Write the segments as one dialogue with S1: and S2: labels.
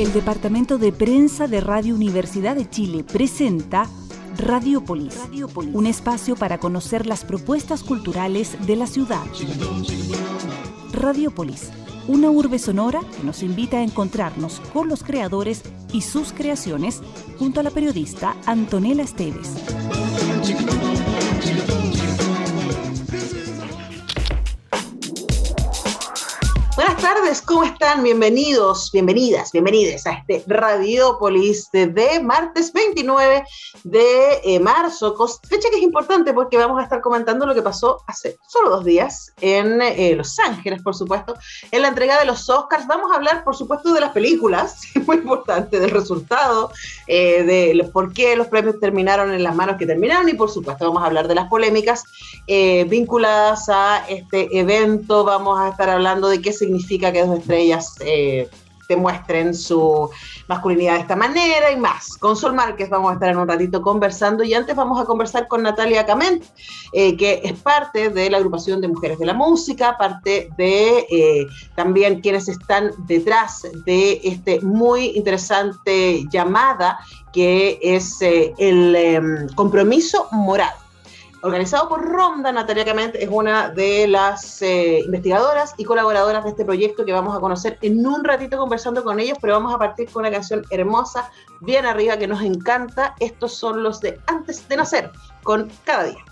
S1: El Departamento de Prensa de Radio Universidad de Chile presenta Radiopolis, un espacio para conocer las propuestas culturales de la ciudad. Radiopolis, una urbe sonora que nos invita a encontrarnos con los creadores y sus creaciones junto a la periodista Antonella Esteves.
S2: Buenas tardes, ¿cómo están? Bienvenidos, bienvenidas a este Radiopolis de martes 29 de marzo, fecha que es importante porque vamos a estar comentando lo que pasó hace solo 2 días en Los Ángeles, por supuesto, en la entrega de los Oscars. Vamos a hablar, por supuesto, de las películas, muy importante, del resultado, de por qué los premios terminaron en las manos que terminaron y, por supuesto, vamos a hablar de las polémicas vinculadas a este evento. Vamos a estar hablando de qué significa que 2 estrellas demuestren su masculinidad de esta manera y más. Con Sol Márquez vamos a estar en un ratito conversando y antes vamos a conversar con Natalia Cament, que es parte de la agrupación de Mujeres de la Música, parte de también quienes están detrás de este muy interesante llamada que es el compromiso moral. Organizado por Ronda. Natalia Cament es una de las investigadoras y colaboradoras de este proyecto que vamos a conocer en un ratito conversando con ellos, pero vamos a partir con una canción hermosa, bien arriba, que nos encanta. Estos son los de Antes de Nacer, con Cada Día.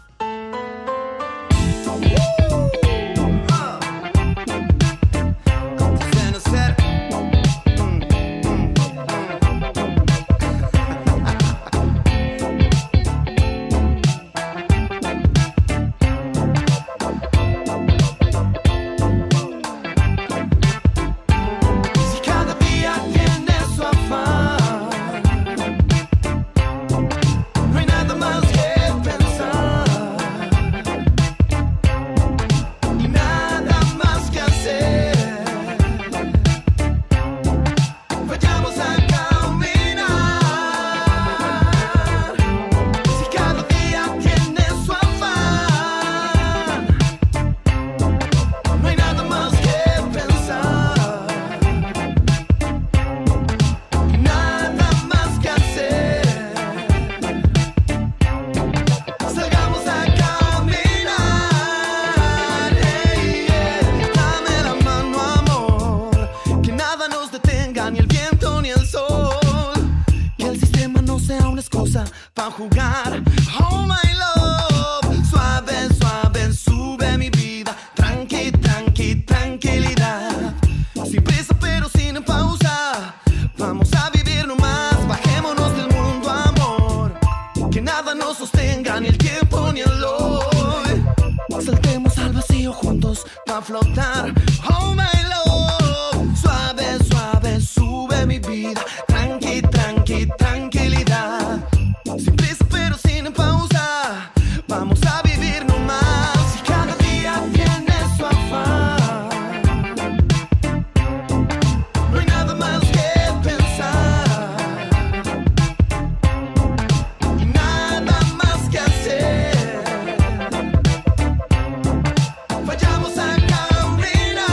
S3: Vayamos a caminar.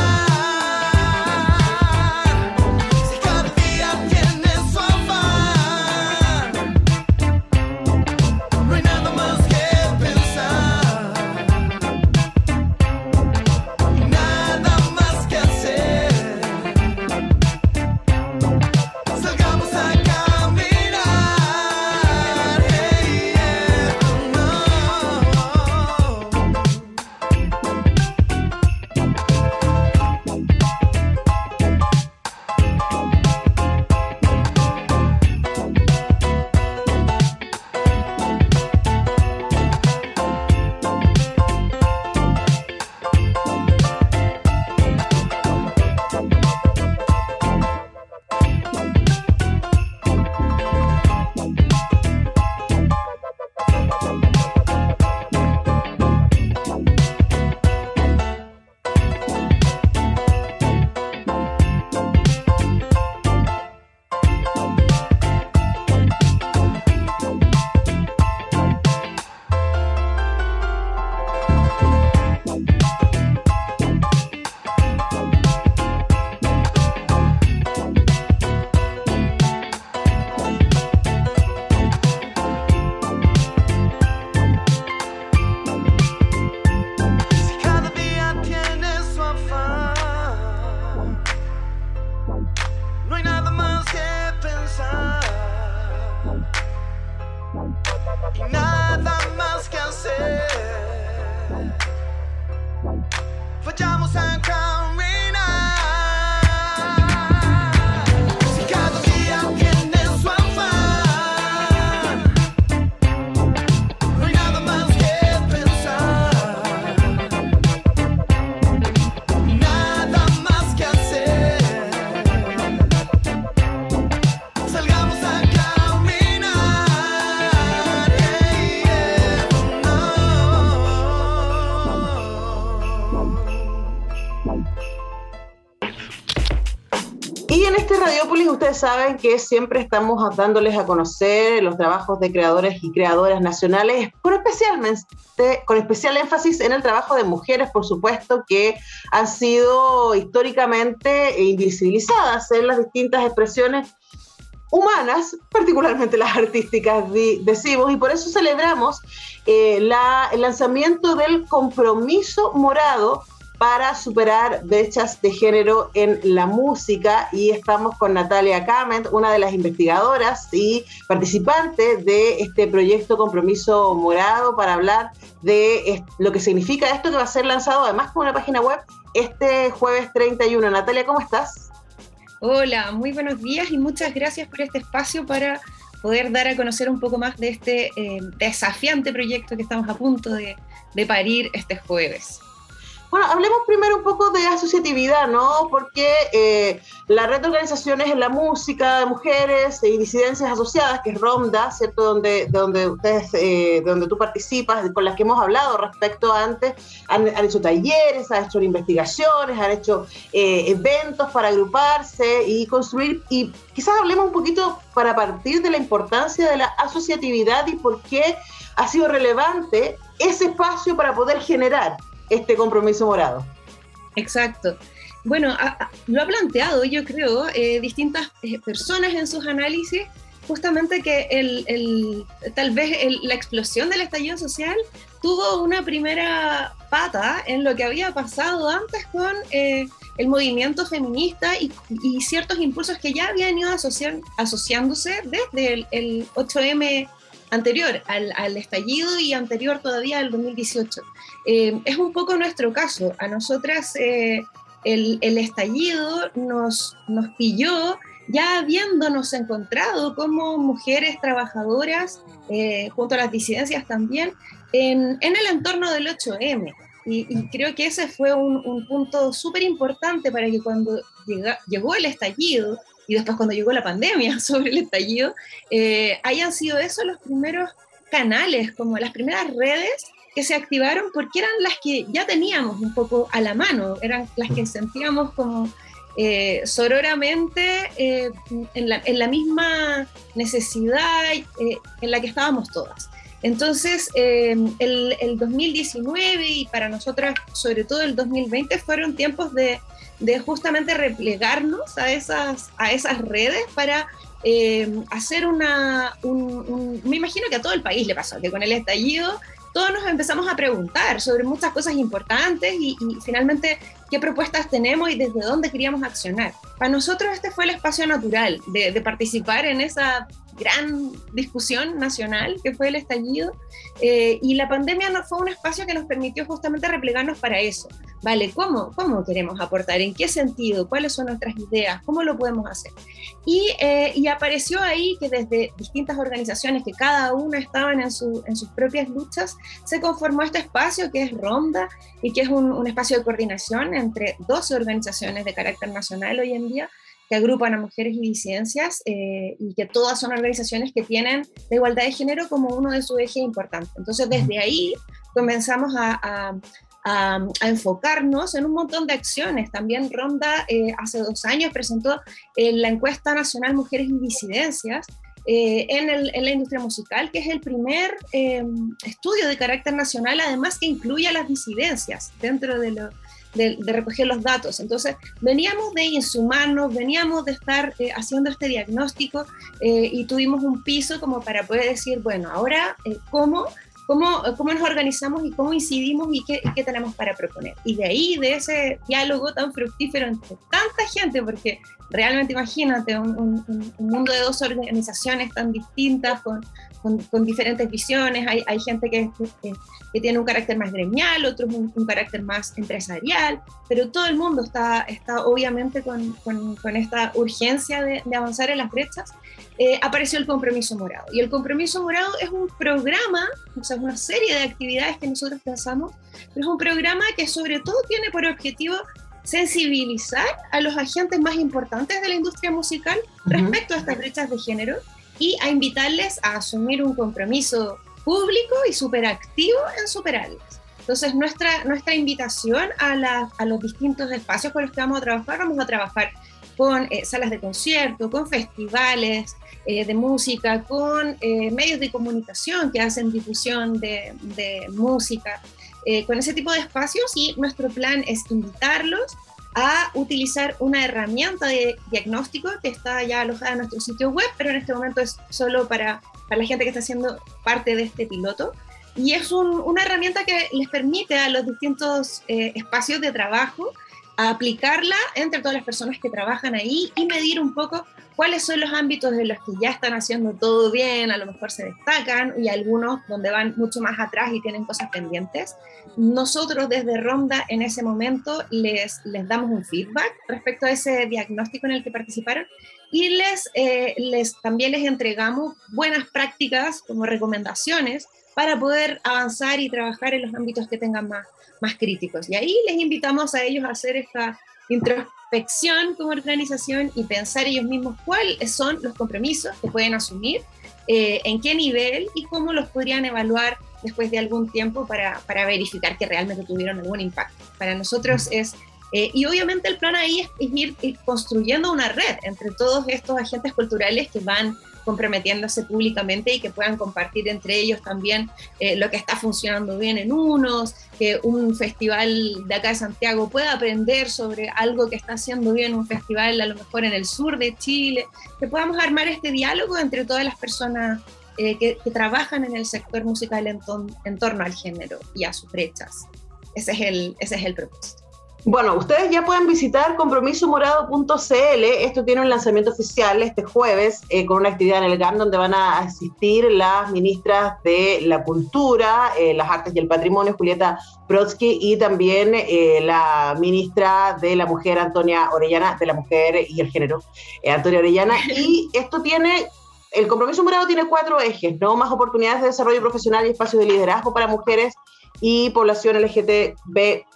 S2: Y en este Radiópolis ustedes saben que siempre estamos dándoles a conocer los trabajos de creadores y creadoras nacionales, con especial énfasis en el trabajo de mujeres, por supuesto, que han sido históricamente invisibilizadas en las distintas expresiones humanas, particularmente las artísticas, decimos, y por eso celebramos el lanzamiento del Compromiso Morado para superar brechas de género en la música, y estamos con Natalia Cament, una de las investigadoras y participantes de este proyecto Compromiso Morado, para hablar de lo que significa esto, que va a ser lanzado además con una página web este jueves 31. Natalia, ¿cómo estás?
S3: Hola, muy buenos días y muchas gracias por este espacio para poder dar a conocer un poco más de este desafiante proyecto que estamos a punto de parir este jueves.
S2: Bueno, hablemos primero un poco de asociatividad, ¿no? Porque la red de organizaciones en la música de mujeres y disidencias asociadas, que es ROMDA, ¿cierto? Donde tú participas, con las que hemos hablado respecto antes, han hecho talleres, han hecho investigaciones, han hecho eventos para agruparse y construir. Y quizás hablemos un poquito para partir de la importancia de la asociatividad y por qué ha sido relevante ese espacio para poder generar este Compromiso Morado.
S3: Exacto. Bueno, lo ha planteado, yo creo, distintas personas en sus análisis, justamente que tal vez la explosión del estallido social tuvo una primera pata en lo que había pasado antes con el movimiento feminista y ciertos impulsos que ya habían ido asociándose desde el 8M anterior al estallido y anterior todavía al 2018. Es un poco nuestro caso. A nosotras el estallido nos pilló ya habiéndonos encontrado como mujeres trabajadoras, junto a las disidencias también, en el entorno del 8M. Y creo que ese fue un punto súper importante para que cuando llegó el estallido, y después cuando llegó la pandemia sobre el estallido, hayan sido esos los primeros canales, como las primeras redes que se activaron, porque eran las que ya teníamos un poco a la mano, eran las que sentíamos como sororamente en la misma necesidad en la que estábamos todas. Entonces, el 2019 y para nosotras, sobre todo el 2020, fueron tiempos de justamente replegarnos a esas redes para hacer me imagino que a todo el país le pasó, que con el estallido todos nos empezamos a preguntar sobre muchas cosas importantes y finalmente qué propuestas tenemos y desde dónde queríamos accionar. Para nosotros este fue el espacio natural de participar en esa gran discusión nacional que fue el estallido, y la pandemia fue un espacio que nos permitió justamente replegarnos para eso. Vale, ¿cómo queremos aportar? ¿En qué sentido? ¿Cuáles son nuestras ideas? ¿Cómo lo podemos hacer? Y apareció ahí que desde distintas organizaciones que cada una estaban en sus propias luchas, se conformó este espacio que es ROMDA y que es un espacio de coordinación entre 12 organizaciones de carácter nacional hoy en día, que agrupan a mujeres y disidencias, y que todas son organizaciones que tienen la igualdad de género como uno de sus ejes importantes. Entonces, desde ahí comenzamos a enfocarnos en un montón de acciones. También ROMDA hace 2 años presentó la encuesta nacional Mujeres y Disidencias en la industria musical, que es el primer estudio de carácter nacional, además que incluye a las disidencias dentro de recoger los datos. Entonces veníamos de insumarnos, veníamos de estar haciendo este diagnóstico, y tuvimos un piso como para poder decir, bueno, ahora ¿cómo nos organizamos y cómo incidimos y qué tenemos para proponer? Y de ahí, de ese diálogo tan fructífero entre tanta gente, porque realmente imagínate un mundo de 2 organizaciones tan distintas, con diferentes visiones. Hay gente que tiene un carácter más gremial, otros un carácter más empresarial, pero todo el mundo está obviamente con esta urgencia de avanzar en las brechas. Apareció el Compromiso Morado, y el Compromiso Morado es un programa, o sea, es una serie de actividades que nosotros pensamos, pero es un programa que sobre todo tiene por objetivo sensibilizar a los agentes más importantes de la industria musical respecto a estas brechas de género, y a invitarles a asumir un compromiso público y súper activo en superarlas. Entonces, nuestra invitación a los distintos espacios con los que vamos a trabajar con salas de concierto, con festivales de música, con medios de comunicación que hacen difusión de música, con ese tipo de espacios, y nuestro plan es invitarlos a utilizar una herramienta de diagnóstico que está ya alojada en nuestro sitio web, pero en este momento es solo para la gente que está haciendo parte de este piloto. Y es una herramienta que les permite a los distintos espacios de trabajo aplicarla entre todas las personas que trabajan ahí y medir un poco cuáles son los ámbitos de los que ya están haciendo todo bien, a lo mejor se destacan, y algunos donde van mucho más atrás y tienen cosas pendientes. Nosotros desde Ronda en ese momento les damos un feedback respecto a ese diagnóstico en el que participaron, y también les entregamos buenas prácticas como recomendaciones para poder avanzar y trabajar en los ámbitos que tengan más críticos. Y ahí les invitamos a ellos a hacer esta introspección como organización y pensar ellos mismos cuáles son los compromisos que pueden asumir, en qué nivel y cómo los podrían evaluar después de algún tiempo para verificar que realmente tuvieron algún impacto. Para nosotros y obviamente el plan ahí es ir construyendo una red entre todos estos agentes culturales que van comprometiéndose públicamente y que puedan compartir entre ellos también lo que está funcionando bien en unos, que un festival de acá de Santiago pueda aprender sobre algo que está haciendo bien un festival a lo mejor en el sur de Chile, que podamos armar este diálogo entre todas las personas que trabajan en el sector musical en torno al género y a sus brechas. Ese es el propósito.
S2: Bueno, ustedes ya pueden visitar compromisomorado.cl. Esto tiene un lanzamiento oficial este jueves con una actividad en el GAM donde van a asistir las ministras de la Cultura, las Artes y el Patrimonio, Julieta Brodsky, y también la ministra de la Mujer, Antonia Orellana, de la Mujer y el Género, Antonia Orellana. Y esto el Compromiso Morado tiene 4 ejes, ¿no? Más oportunidades de desarrollo profesional y espacios de liderazgo para mujeres y población LGTBQIA+,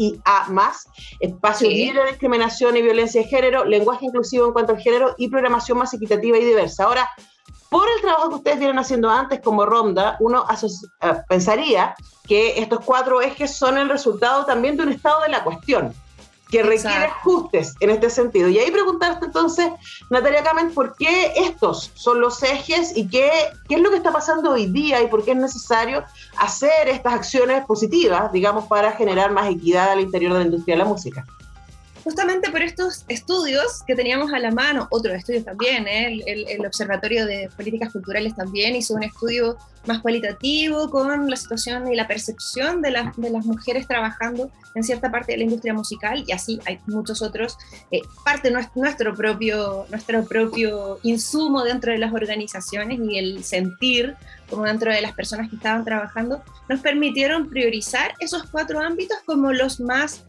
S2: espacios libres de discriminación y violencia de género, lenguaje inclusivo en cuanto al género y programación más equitativa y diversa. Ahora, por el trabajo que ustedes vienen haciendo antes como Ronda, uno pensaría que estos 4 ejes son el resultado también de un estado de la cuestión, que requiere ajustes en este sentido. Y ahí preguntarte entonces, Natalia Kamen, ¿por qué estos son los ejes y qué es lo que está pasando hoy día y por qué es necesario hacer estas acciones positivas, digamos, para generar más equidad al interior de la industria de la música?
S3: Justamente por estos estudios que teníamos a la mano, otros estudios también, el Observatorio de Políticas Culturales también hizo un estudio más cualitativo con la situación y la percepción de las mujeres trabajando en cierta parte de la industria musical, y así hay muchos otros, parte de nuestro propio insumo dentro de las organizaciones y el sentir como dentro de las personas que estaban trabajando, nos permitieron priorizar esos 4 ámbitos como los más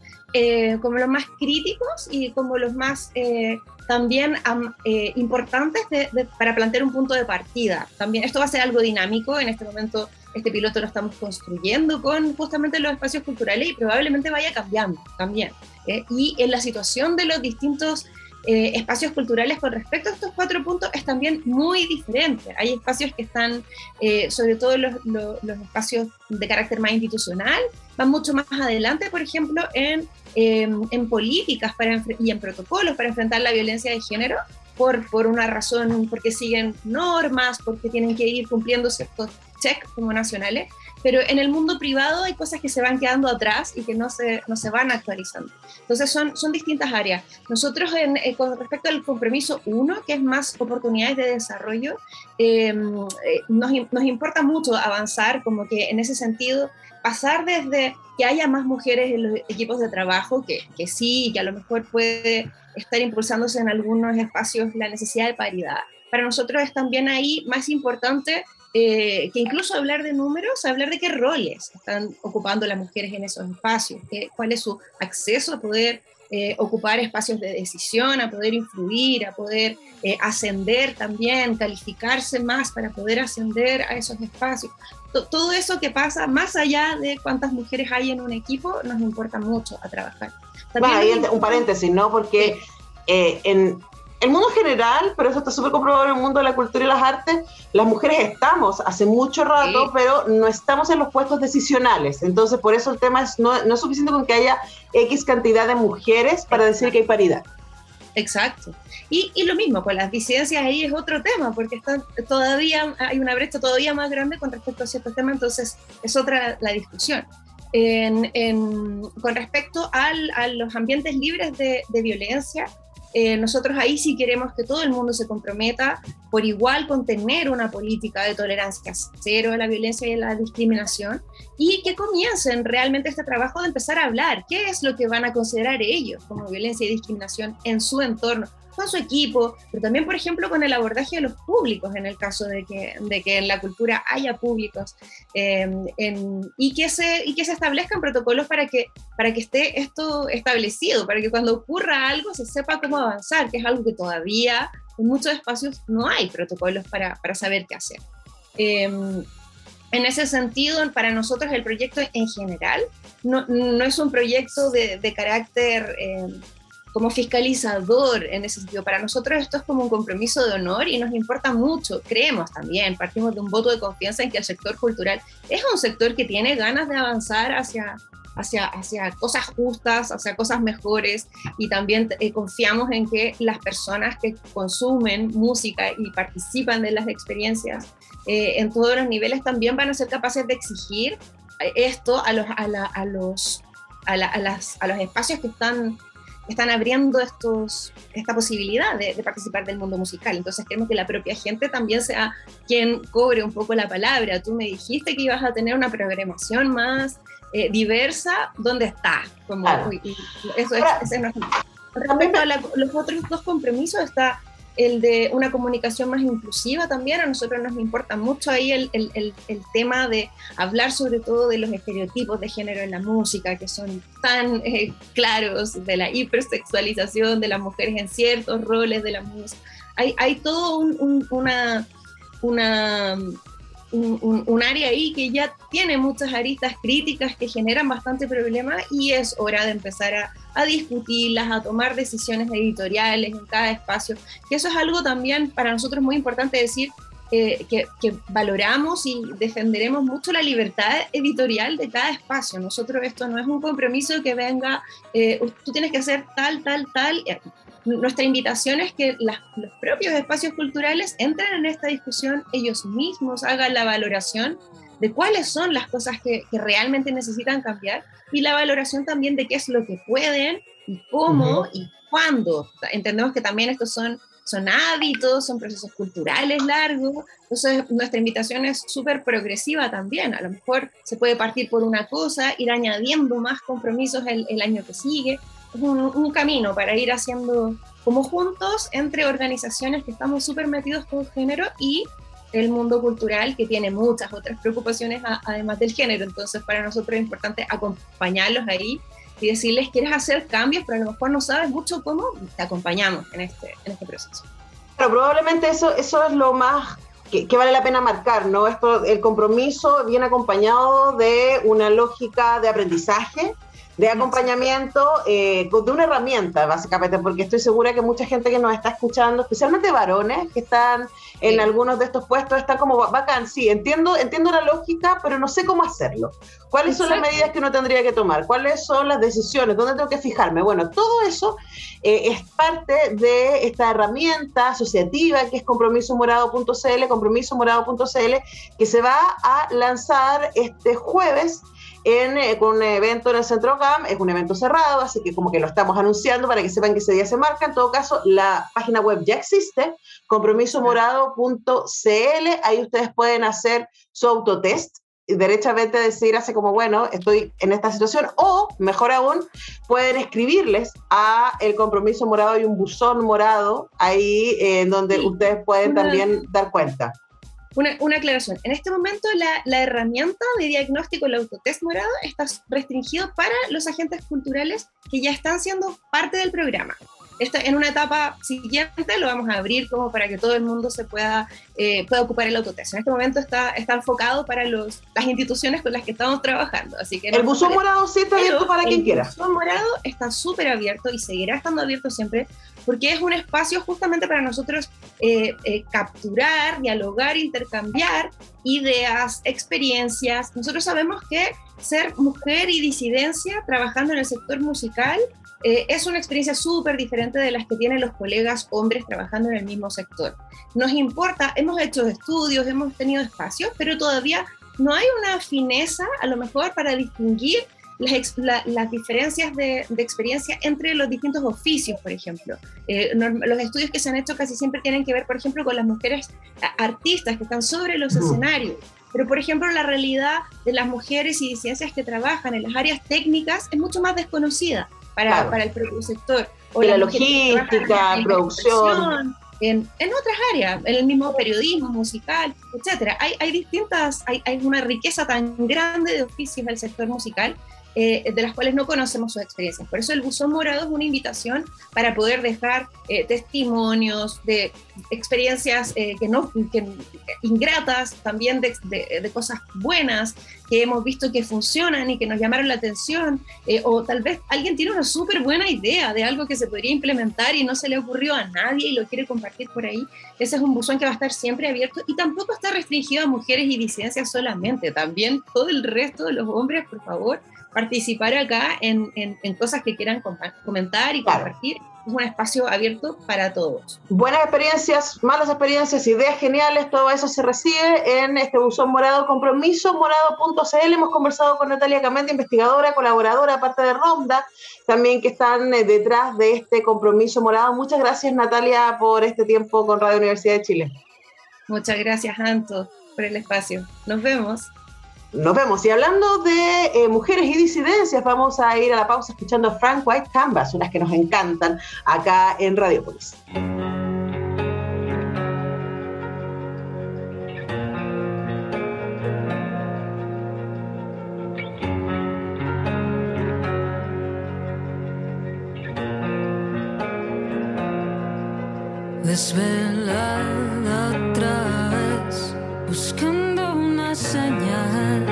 S3: críticos y como los más también importantes para plantear un punto de partida. También esto va a ser algo dinámico. En este momento este piloto lo estamos construyendo con justamente los espacios culturales y probablemente vaya cambiando también. Y en la situación de los distintos espacios culturales con respecto a estos 4 puntos es también muy diferente. Hay espacios que están, sobre todo los espacios de carácter más institucional, van mucho más adelante, por ejemplo, en políticas y en protocolos para enfrentar la violencia de género, por una razón, porque siguen normas, porque tienen que ir cumpliendo ciertos checks como nacionales, pero en el mundo privado hay cosas que se van quedando atrás y que no se van actualizando. Entonces son distintas áreas. Nosotros con respecto al compromiso 1, que es más oportunidades de desarrollo, nos importa mucho avanzar, como que en ese sentido, pasar desde que haya más mujeres en los equipos de trabajo, que sí, que a lo mejor puede estar impulsándose en algunos espacios la necesidad de paridad. Para nosotros es también ahí más importante que incluso hablar de números, hablar de qué roles están ocupando las mujeres en esos espacios, cuál es su acceso a poder ocupar espacios de decisión, a poder influir, a poder ascender también, calificarse más para poder ascender a esos espacios. Todo eso que pasa más allá de cuántas mujeres hay en un equipo nos importa mucho a trabajar.
S2: Bueno, ahí un paréntesis, ¿no? Porque en el mundo general, pero eso está súper comprobado en el mundo de la cultura y las artes, las mujeres estamos hace mucho rato, pero no estamos en los puestos decisionales. Entonces, por eso el tema no es suficiente con que haya X cantidad de mujeres para decir que hay paridad.
S3: Exacto. Y lo mismo, con las disidencias ahí es otro tema, porque todavía hay una brecha todavía más grande con respecto a ciertos temas, entonces es otra la discusión. Con respecto a los ambientes libres de violencia, nosotros ahí sí queremos que todo el mundo se comprometa por igual con tener una política de tolerancia cero a la violencia y a la discriminación, y que comiencen realmente este trabajo de empezar a hablar qué es lo que van a considerar ellos como violencia y discriminación en su entorno, con su equipo, pero también, por ejemplo, con el abordaje de los públicos, en el caso de que en la cultura haya públicos, y que se establezcan protocolos para que esté esto establecido, para que cuando ocurra algo se sepa cómo avanzar, que es algo que todavía en muchos espacios no hay protocolos para saber qué hacer. En ese sentido, para nosotros el proyecto en general no es un proyecto de carácter como fiscalizador en ese sentido. Para nosotros esto es como un compromiso de honor y nos importa mucho. Creemos también, partimos de un voto de confianza en que el sector cultural es un sector que tiene ganas de avanzar hacia cosas justas, hacia cosas mejores, y también confiamos en que las personas que consumen música y participan de las experiencias en todos los niveles también van a ser capaces de exigir esto a los espacios que están abriendo esta posibilidad de participar del mundo musical. Entonces queremos que la propia gente también sea quien cobre un poco la palabra. Tú me dijiste que ibas a tener una programación más diversa. ¿Dónde está?
S2: Claro.
S3: Ese es nuestro. Respecto a los otros dos compromisos, está el de una comunicación más inclusiva también. A nosotros nos importa mucho ahí el tema de hablar sobre todo de los estereotipos de género en la música, que son tan claros, de la hipersexualización de las mujeres en ciertos roles de la música. Hay todo un área ahí que ya tiene muchas aristas críticas que generan bastante problema, y es hora de empezar a discutirlas, a tomar decisiones editoriales en cada espacio, que eso es algo también para nosotros muy importante decir, que valoramos y defenderemos mucho la libertad editorial de cada espacio. Nosotros esto no es un compromiso que venga, tú tienes que hacer tal. Nuestra invitación es que los propios espacios culturales entren en esta discusión, ellos mismos hagan la valoración de cuáles son las cosas que realmente necesitan cambiar, y la valoración también de qué es lo que pueden y cómo y cuándo. Entendemos que también estos son hábitos, son procesos culturales largos, entonces nuestra invitación es súper progresiva también. A lo mejor se puede partir por una cosa, ir añadiendo más compromisos el año que sigue. Es un camino para ir haciendo como juntos entre organizaciones que estamos súper metidos con género y el mundo cultural, que tiene muchas otras preocupaciones además del género. Entonces para nosotros es importante acompañarlos ahí y decirles, ¿quieres hacer cambios? Pero a lo mejor no sabes mucho cómo, te acompañamos en este proceso.
S2: Pero probablemente eso es lo más que vale la pena marcar, ¿no? El compromiso viene acompañado de una lógica de aprendizaje, de acompañamiento, de una herramienta, básicamente, porque estoy segura que mucha gente que nos está escuchando, especialmente varones que están en algunos de estos puestos, están como, bacán, sí, entiendo la lógica, pero no sé cómo hacerlo. ¿Cuáles son las medidas que uno tendría que tomar? ¿Cuáles son las decisiones? ¿Dónde tengo que fijarme? Bueno, todo eso es parte de esta herramienta asociativa que es compromisomorado.cl, que se va a lanzar este jueves con un evento en el Centro GAM. Es un evento cerrado, así que como que lo estamos anunciando para que sepan que ese día se marca. En todo caso, la página web ya existe, compromisomorado.cl. Ahí ustedes pueden hacer su autotest y derechamente decir así como, bueno, estoy en esta situación, o mejor aún, pueden escribirles a el Compromiso Morado. Hay un buzón morado ahí en donde ustedes pueden también dar cuenta.
S3: Una aclaración. En este momento la herramienta de diagnóstico, el autotest morado, está restringido para los agentes culturales que ya están siendo parte del programa. En una etapa siguiente lo vamos a abrir como para que todo el mundo se pueda ocupar el autotest. En este momento está enfocado para las instituciones con las que estamos trabajando. Así que
S2: el buzón morado sí está abierto para quien quiera. El
S3: buzón morado está súper abierto y seguirá estando abierto siempre, porque es un espacio justamente para nosotros capturar, dialogar, intercambiar ideas, experiencias. Nosotros sabemos que ser mujer y disidencia trabajando en el sector musical es una experiencia súper diferente de las que tienen los colegas hombres trabajando en el mismo sector. Nos importa, hemos hecho estudios, hemos tenido espacios, pero todavía no hay una fineza, a lo mejor, para distinguir las diferencias de experiencia entre los distintos oficios, por ejemplo. Los estudios que se han hecho casi siempre tienen que ver, por ejemplo, con las mujeres artistas que están sobre los escenarios. Pero, por ejemplo, la realidad de las mujeres y disidencias que trabajan en las áreas técnicas es mucho más desconocida para el propio sector. O
S2: la logística, producción.
S3: En otras áreas, en el mismo periodismo, musical, etcétera. Hay una riqueza tan grande de oficios del sector musical, de las cuales no conocemos sus experiencias. Por eso el Buzón Morado es una invitación para poder dejar testimonios de experiencias ingratas, también de cosas buenas que hemos visto que funcionan y que nos llamaron la atención, o tal vez alguien tiene una súper buena idea de algo que se podría implementar y no se le ocurrió a nadie y lo quiere compartir por ahí. Ese es un buzón que va a estar siempre abierto y tampoco está restringido a mujeres y disidencias solamente, también todo el resto de los hombres, por favor, participar acá en cosas que quieran comentar y compartir. Es un espacio abierto para todos.
S2: Buenas experiencias, malas experiencias, ideas geniales, todo eso se recibe en este Buzón Morado, compromisomorado.cl. Hemos conversado con Natalia Camendi, investigadora, colaboradora, parte de Ronda, también que están detrás de este Compromiso Morado. Muchas gracias, Natalia, por este tiempo con Radio Universidad de Chile.
S3: Muchas gracias, Anto, por el espacio. Nos vemos.
S2: Nos vemos. Y hablando de mujeres y disidencias, vamos a ir a la pausa escuchando a Frank White Canvas, unas que nos encantan acá en Radiopolis.
S4: Desvelada otra vez, buscando una señal.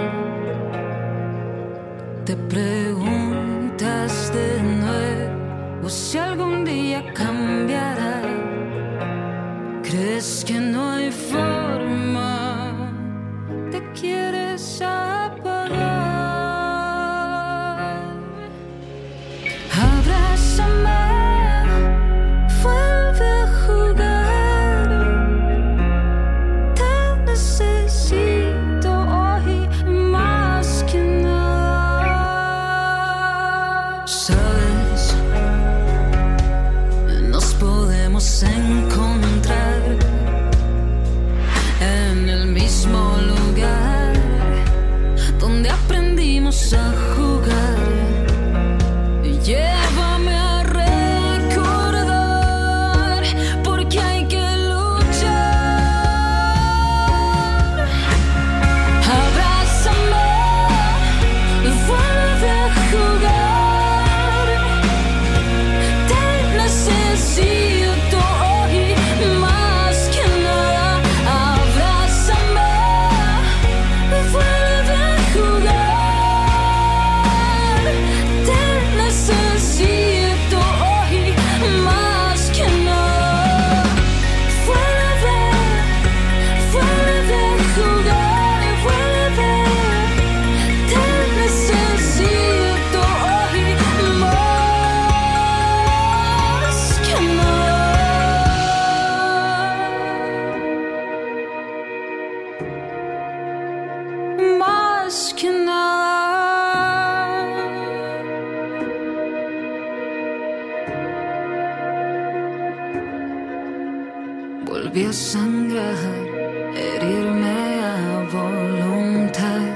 S4: Te preguntas de nuevo si algún día cambiará. ¿Crees que no hay forma? ¿Te quieres apagar? Abrázame. Encontrar en el mismo lugar donde aprendimos a jugar. Llévame a recordar, porque hay que luchar. Abrázame, vuelve a jugar. Te necesito. Volví a sangrar, herirme a voluntad.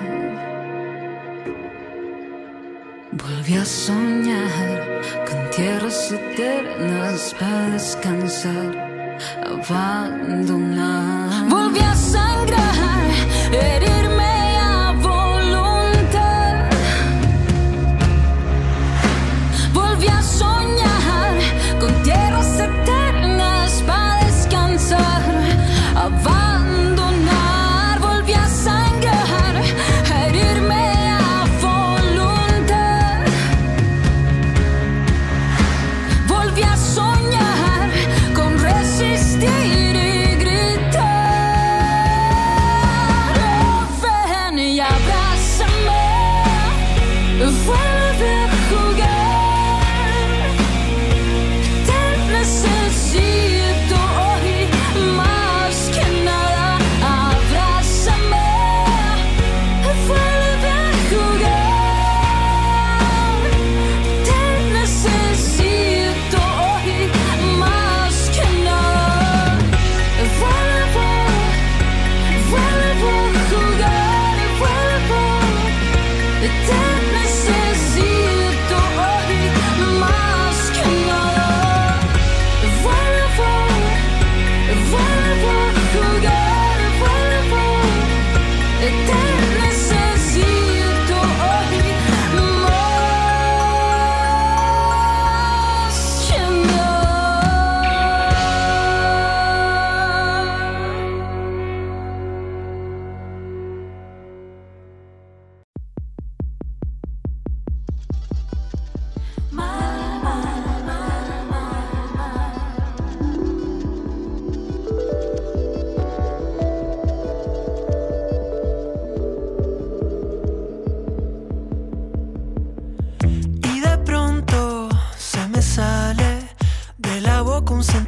S4: Volví a soñar con tierras eternas para descansar, abandonar. Volví a sangrar, herirme a voluntad. Volví a soñar con tierras eternas para descansar, abandonar. Volví a sangrar, herirme a voluntad. Volví a soñar con resistir y gritar.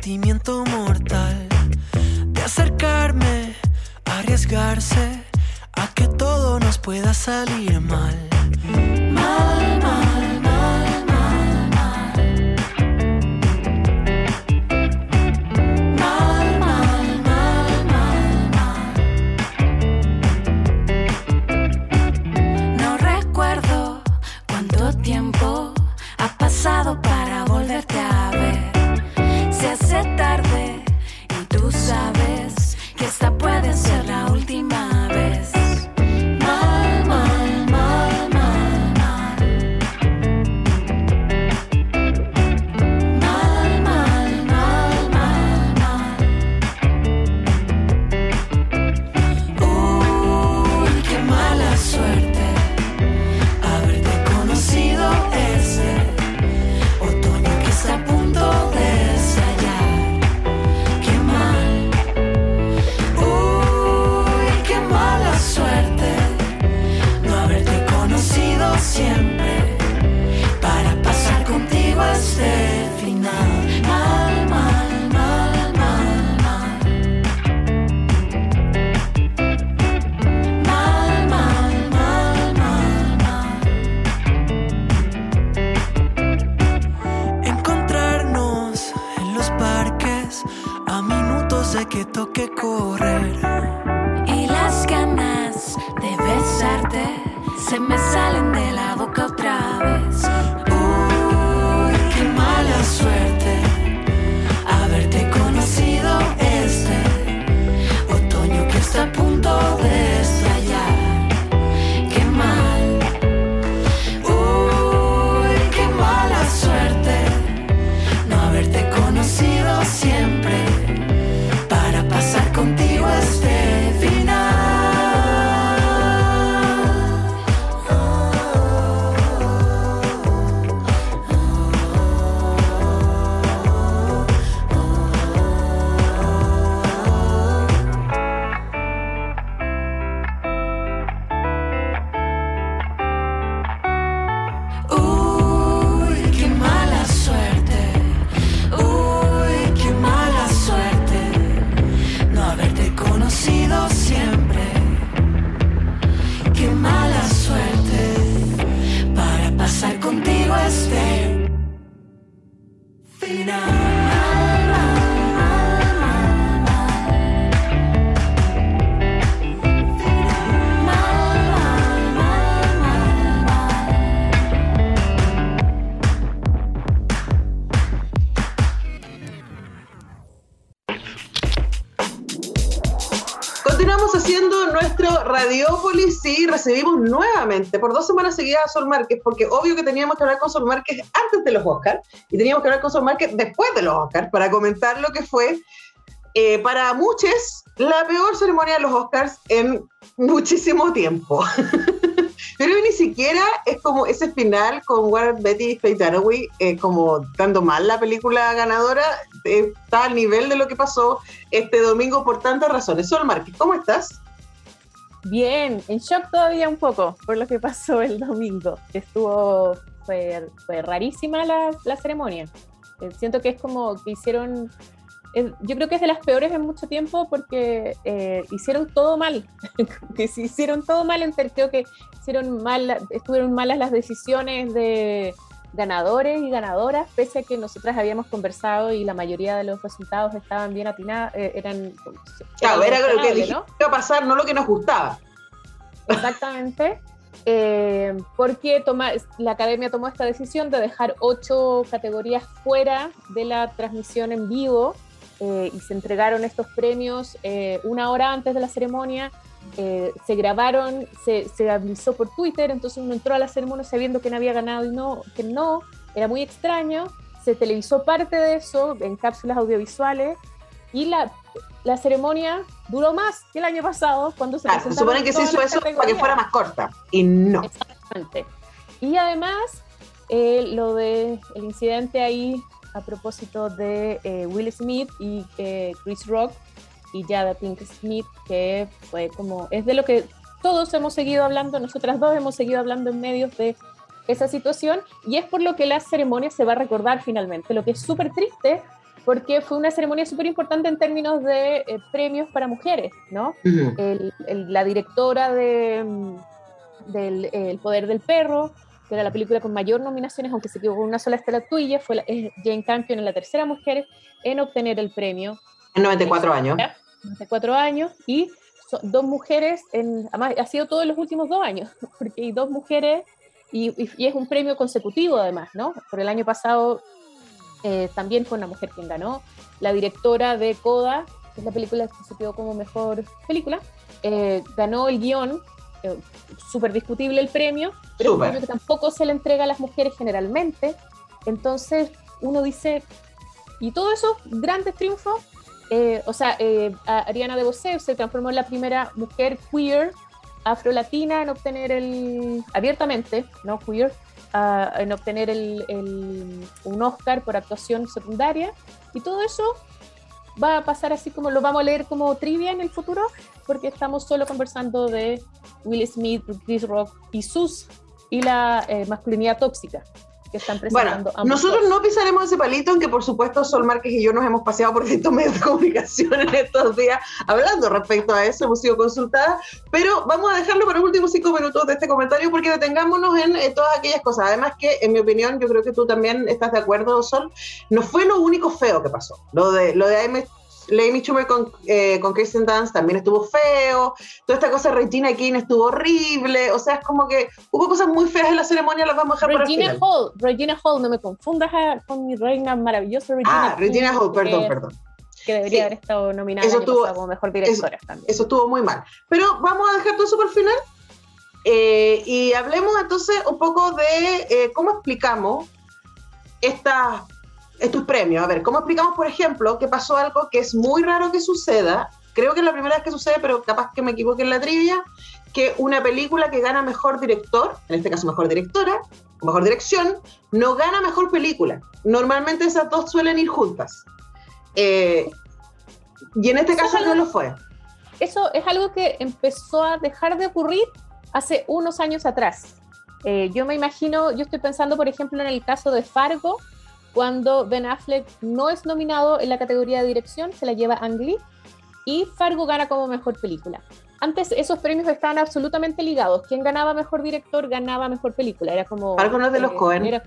S5: sentimiento mortal de acercarme, arriesgarse a que todo nos pueda salir mal. Mal, mal, mal, mal, mal. Mal, mal, mal, mal, mal. No recuerdo cuánto tiempo ha pasado para volverte a ver. Se hace tarde y tú sabes que esta puede ser la última vez. Mal, mal, mal, mal, mal. Mal, mal, mal, mal, mal. Uy, qué mala suerte haberte conocido ese otoño que está a punto de estallar. Qué mal. Uy, qué mala suerte no haberte conocido siempre para pasar contigo este final. Mal, mal, mal, mal, mal. Mal, mal, mal, mal, mal. Encontrarnos en los parques a minutos de que toque correr. Y las ganas de besarte se me salen de la boca otra vez. Uy, qué mala suerte haberte conocido este otoño que está a punto de estallar. Qué mal. Uy, qué mala suerte no haberte conocido siempre para pasar contigo este final. Uy, qué mala suerte. Uy, qué mala suerte no haberte conocido siempre. Qué mala suerte para pasar contigo este final.
S2: Continuamos haciendo nuestro Radiópolis y recibimos nuevamente por 2 semanas seguidas a Sol Márquez, porque obvio que teníamos que hablar con Sol Márquez antes de los Oscars y teníamos que hablar con Sol Márquez después de los Oscars para comentar lo que fue para muchos la peor ceremonia de los Oscars en muchísimo tiempo. Pero ni siquiera es como ese final con Warren Beatty y Faye Dunaway como dando mal la película ganadora. Está al nivel de lo que pasó este domingo por tantas razones. Sol Márquez, ¿cómo estás?
S6: Bien, en shock todavía un poco por lo que pasó el domingo. Fue rarísima la ceremonia. Siento que es como que hicieron... yo creo que es de las peores en mucho tiempo porque hicieron todo mal. Que se hicieron todo mal, creo que estuvieron malas las decisiones de ganadores y ganadoras, pese a que nosotras habíamos conversado y la mayoría de los resultados estaban bien atinados,
S2: Claro, era lo que
S6: ¿no?
S2: iba a pasar, no lo que nos gustaba.
S6: Exactamente. Porque la Academia tomó esta decisión de dejar 8 categorías fuera de la transmisión en vivo y se entregaron estos premios 1 hora antes de la ceremonia. Se grabaron, se avisó por Twitter, entonces uno entró a la ceremonia sabiendo quién había ganado y que no, era muy extraño. Se televisó parte de eso en cápsulas audiovisuales y la ceremonia duró más que el año pasado cuando se presentaron.
S2: Se supone que se hizo eso para que fuera más corta y no.
S6: Exactamente. Y además lo del incidente ahí a propósito de Will Smith y Chris Rock y Jada Pinkett Smith, que fue como, es de lo que todos hemos seguido hablando, nosotras dos hemos seguido hablando en medios de esa situación, y es por lo que la ceremonia se va a recordar finalmente. Lo que es súper triste porque fue una ceremonia súper importante en términos de premios para mujeres, ¿no? La directora de El poder del perro, que era la película con mayor nominaciones, aunque se quedó con una sola estatuilla, fue Jane Campion, la tercera mujer en obtener el premio.
S2: En 94 años.
S6: 94 años, y dos mujeres, además ha sido todos los últimos 2 años, porque hay 2 mujeres, y es un premio consecutivo además, ¿no? Por el año pasado también fue una mujer quien ganó. La directora de Coda, que es la película que se quedó como mejor película, ganó el guión, súper discutible el premio, pero es un premio que tampoco se le entrega a las mujeres generalmente. Entonces uno dice, y todos esos grandes triunfos, Ariana DeBose se transformó en la primera mujer queer afrolatina en obtener abiertamente, no queer, en obtener un Oscar por actuación secundaria, y todo eso va a pasar así como lo vamos a leer como trivia en el futuro, porque estamos solo conversando de Will Smith, Chris Rock y Sus y la masculinidad tóxica que están presentando.
S2: Bueno, nosotros no pisaremos ese palito, aunque por supuesto Sol Márquez y yo nos hemos paseado por distintos medios de comunicación en estos días hablando respecto a eso, hemos sido consultadas, pero vamos a dejarlo para los últimos 5 minutos de este comentario, porque detengámonos en todas aquellas cosas. Además que, en mi opinión, yo creo que tú también estás de acuerdo, Sol, no fue lo único feo que pasó. Lo de Amy Schumer con Kirsten Dunst también estuvo feo, toda esta cosa de Regina King estuvo horrible, o sea, es como que hubo cosas muy feas en la ceremonia, las vamos a dejar para el final.
S6: Regina Hall, no me confundas con mi reina maravillosa
S2: Regina Hall, perdón.
S6: Que debería haber estado nominada como mejor directora también. Eso
S2: estuvo muy mal. Pero vamos a dejar todo eso para el final, y hablemos entonces un poco de cómo explicamos estos premios. A ver, ¿cómo explicamos, por ejemplo, que pasó algo que es muy raro que suceda? Creo que es la primera vez que sucede, pero capaz que me equivoque en la trivia, que una película que gana mejor director, en este caso mejor directora, o mejor dirección, no gana mejor película. Normalmente esas dos suelen ir juntas. Y en este caso no lo fue.
S6: Eso es algo que empezó a dejar de ocurrir hace unos años atrás. Yo me imagino, yo estoy pensando, por ejemplo, en el caso de Fargo, cuando Ben Affleck no es nominado en la categoría de dirección, se la lleva Ang Lee, y Fargo gana como mejor película. Antes esos premios estaban absolutamente ligados. Quien ganaba mejor director, ganaba mejor película. Era como...
S2: Fargo no es de los Coen.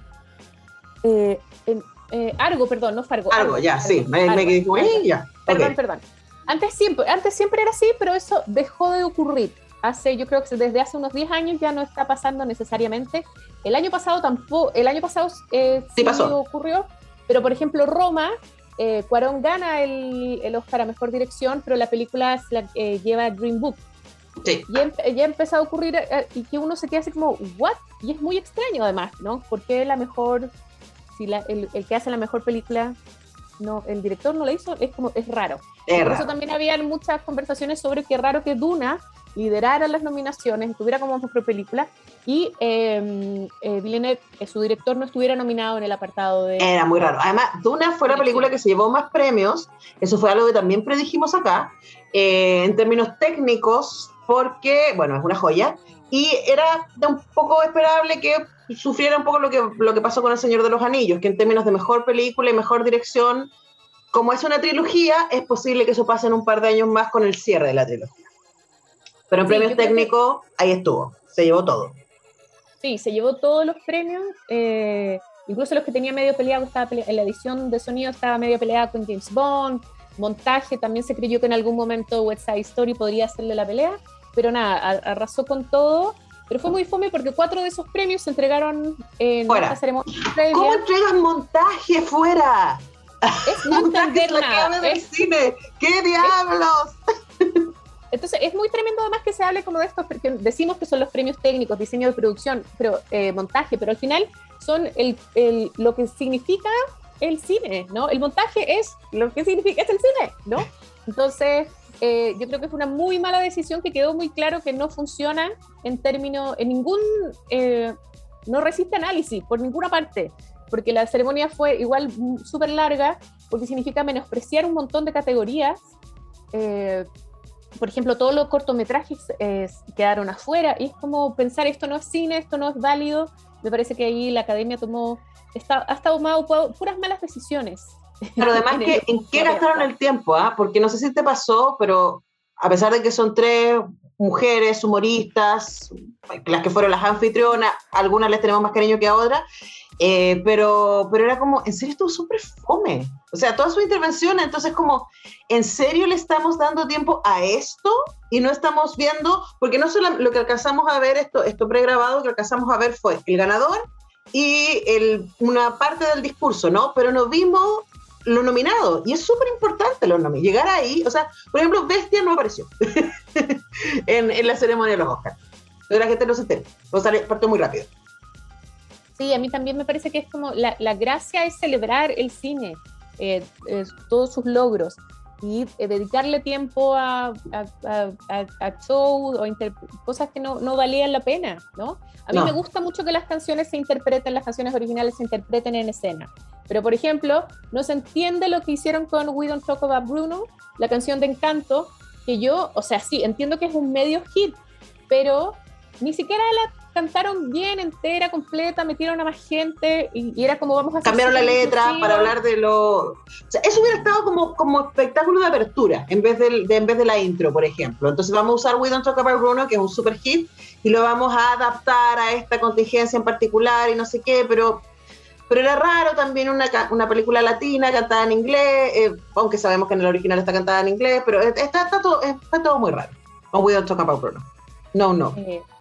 S6: Argo, perdón, no Fargo.
S2: Argo, ya, Argo, sí. Me quedé ya.
S6: Perdón. Antes siempre era así, pero eso dejó de ocurrir. Yo creo que desde hace unos 10 años ya no está pasando necesariamente. El año pasado sí pasó. Ocurrió, pero por ejemplo Roma, Cuarón gana el Oscar a Mejor Dirección, pero la película lleva Green Book.
S2: Sí.
S6: Ya empezó a ocurrir y que uno se queda así como, ¿what? Y es muy extraño además, ¿no? Porque la mejor, el que hace la mejor película, no, el director no la hizo, es raro. Por eso también habían muchas conversaciones sobre qué raro que Duna liderara las nominaciones, estuviera como mejor película, y Villeneuve, su director, no estuviera nominado en el apartado de...
S2: Era muy raro. Además, Duna fue la película que se llevó más premios, eso fue algo que también predijimos acá, en términos técnicos, porque, bueno, es una joya, y era un poco esperable que sufriera un poco lo que pasó con El Señor de los Anillos, que en términos de mejor película y mejor dirección, como es una trilogía, es posible que eso pase en un par de años más con el cierre de la trilogía. Pero en premios técnicos, ahí estuvo, se llevó todo.
S6: Sí, se llevó todos los premios, incluso los que tenía medio peleado, en la edición de sonido estaba medio peleada con James Bond, montaje, también se creyó que en algún momento West Side Story podría hacerle la pelea, pero nada, arrasó con todo, pero fue muy fome porque 4 de esos premios se entregaron en esta ceremonia previa.
S2: ¿Cómo entregas montaje fuera?
S6: Es no entender nada.
S2: Del cine. ¡Qué diablos!
S6: Entonces es muy tremendo además que se hable como de esto, porque decimos que son los premios técnicos, diseño de producción, pero montaje, pero al final son lo que significa el cine, ¿no? El montaje es lo que significa el cine, ¿no? Entonces yo creo que fue una muy mala decisión, que quedó muy claro que no funciona no resiste análisis por ninguna parte, porque la ceremonia fue igual súper larga, porque significa menospreciar un montón de categorías. Por ejemplo, todos los cortometrajes quedaron afuera, y es como pensar, esto no es cine, esto no es válido. Me parece que ahí la academia ha tomado puras malas decisiones.
S2: Pero además, ¿en qué gastaron el tiempo? Porque no sé si te pasó, pero a pesar de que son 3 mujeres humoristas, las que fueron las anfitrionas, algunas les tenemos más cariño que a otras, pero era como, en serio, estuvo súper fome. O sea, todas sus intervenciones, entonces como, ¿en serio le estamos dando tiempo a esto? Y no estamos viendo, porque no solo lo que alcanzamos a ver, esto pregrabado, que alcanzamos a ver fue el ganador y una parte del discurso, ¿no? Pero no vimos lo nominado, y es súper importante lo nominado, llegar ahí. O sea, por ejemplo, Bestia no apareció en la ceremonia de los Oscars, pero la gente no se entera, o sea, partió muy rápido.
S6: Sí, a mí también me parece que es como, la gracia es celebrar el cine, todos sus logros, y dedicarle tiempo a show o cosas que no valían la pena, ¿no? A mí me gusta mucho que las canciones originales se interpreten en escena. Pero, por ejemplo, no se entiende lo que hicieron con We Don't Talk About Bruno, la canción de Encanto, que yo, o sea, sí, entiendo que es un medio hit, pero ni siquiera la cantaron bien, entera, completa, metieron a más gente, y era como vamos a hacer...
S2: Cambiaron la letra inclusivo para hablar de lo... O sea, eso hubiera estado como espectáculo de apertura, en vez de la intro, por ejemplo. Entonces vamos a usar We Don't Talk About Bruno, que es un super hit, y lo vamos a adaptar a esta contingencia en particular, y no sé qué, pero era raro también una película latina cantada en inglés, aunque sabemos que en el original está cantada en inglés, pero está todo muy raro. No, We Don't Talk About Bruno. No.
S6: No.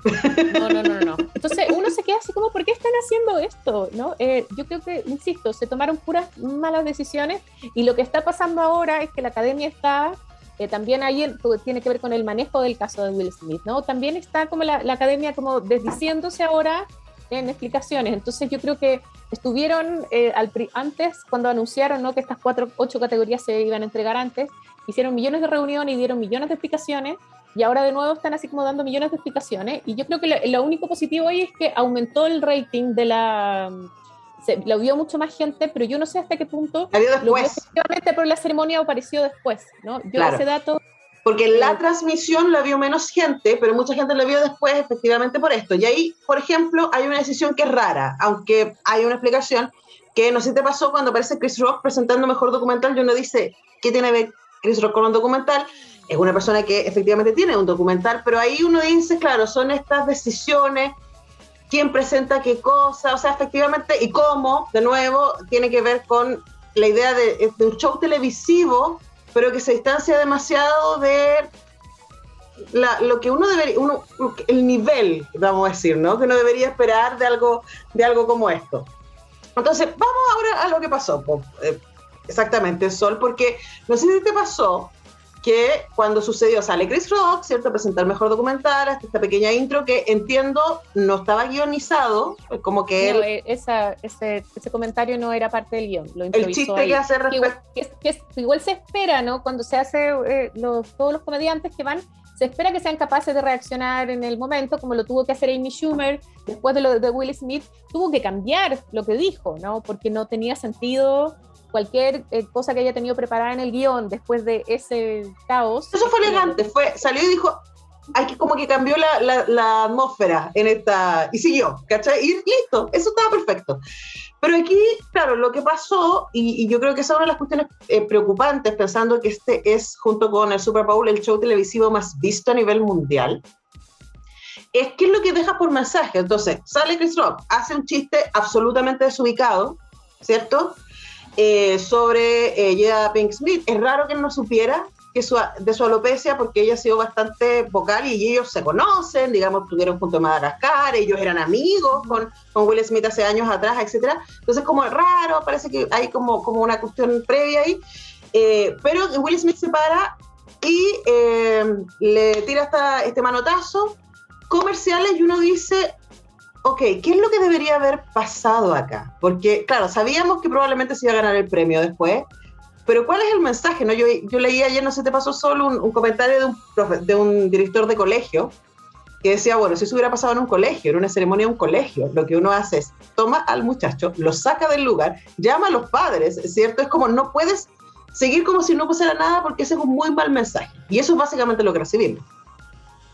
S6: Entonces uno se queda así como, ¿por qué están haciendo esto? ¿No? Yo creo que, insisto, se tomaron puras malas decisiones, y lo que está pasando ahora es que la academia está, también ahí tiene que ver con el manejo del caso de Will Smith, ¿no? También está como la academia como desdiciéndose ahora en explicaciones. Entonces yo creo que estuvieron antes, cuando anunciaron, ¿no?, que estas 8 categorías se iban a entregar antes, hicieron millones de reuniones y dieron millones de explicaciones, y ahora de nuevo están así como dando millones de explicaciones, y yo creo que lo único positivo hoy es que aumentó el rating lo vio mucho más gente, pero yo no sé hasta qué punto
S2: la vio después.
S6: Efectivamente, por la ceremonia apareció después, ¿no? Yo
S2: claro.
S6: Ese dato...
S2: Porque la transmisión la vio menos gente, pero mucha gente la vio después, efectivamente, por esto. Y ahí, por ejemplo, hay una decisión que es rara, aunque hay una explicación que no sé si te pasó cuando aparece Chris Rock presentando Mejor Documental, y uno dice, ¿qué tiene que ver Chris Rock con un documental? Es una persona que efectivamente tiene un documental, pero ahí uno dice, claro, son estas decisiones, quién presenta qué cosa, o sea, efectivamente, y cómo, de nuevo, tiene que ver con la idea de un show televisivo, pero que se distancia demasiado de lo que uno debería, el nivel, vamos a decir, ¿no?, que uno debería esperar de algo como esto. Entonces, vamos ahora a lo que pasó, exactamente, Sol, porque no sé si te pasó que cuando sucedió, sale Chris Rock, ¿cierto?, a presentar Mejor Documental, hasta esta pequeña intro que entiendo no estaba guionizado, como que
S6: no,
S2: él...
S6: ese comentario no era parte del guión, lo improvisó.
S2: El chiste
S6: ahí.
S2: que hace respecto...
S6: Que igual se espera, ¿no?, cuando se hace, todos los comediantes que van, se espera que sean capaces de reaccionar en el momento, como lo tuvo que hacer Amy Schumer, después de lo de Will Smith, tuvo que cambiar lo que dijo, ¿no?, porque no tenía sentido cualquier cosa que haya tenido preparada en el guión después de ese caos. Eso
S2: fue elegante, salió y dijo, como que cambió la atmósfera en esta, y siguió, ¿cachai? Y listo, eso estaba perfecto. Pero aquí, claro, lo que pasó, y yo creo que esa es una de las cuestiones preocupantes, pensando que este es, junto con el Super Bowl, el show televisivo más visto a nivel mundial, es qué es lo que deja por mensaje. Entonces, sale Chris Rock, hace un chiste absolutamente desubicado, ¿cierto?, sobre Jada Pinkett Smith. Es raro que él no supiera de su alopecia, porque ella ha sido bastante vocal y ellos se conocen, digamos, estuvieron junto a Madagascar, ellos eran amigos con Will Smith hace años atrás, etcétera. Entonces, como es raro, parece que hay como una cuestión previa ahí, pero Will Smith se para y le tira este manotazo, comerciales, y uno dice, ok, ¿qué es lo que debería haber pasado acá? Porque, claro, sabíamos que probablemente se iba a ganar el premio después, pero ¿cuál es el mensaje? ¿No? Yo leí ayer, no sé, te pasó solo un comentario de un director de colegio que decía, bueno, si eso hubiera pasado en un colegio, en una ceremonia de un colegio, lo que uno hace es, toma al muchacho, lo saca del lugar, llama a los padres, ¿cierto? Es como, no puedes seguir como si no pasara nada, porque ese es un muy mal mensaje. Y eso es básicamente lo que recibimos.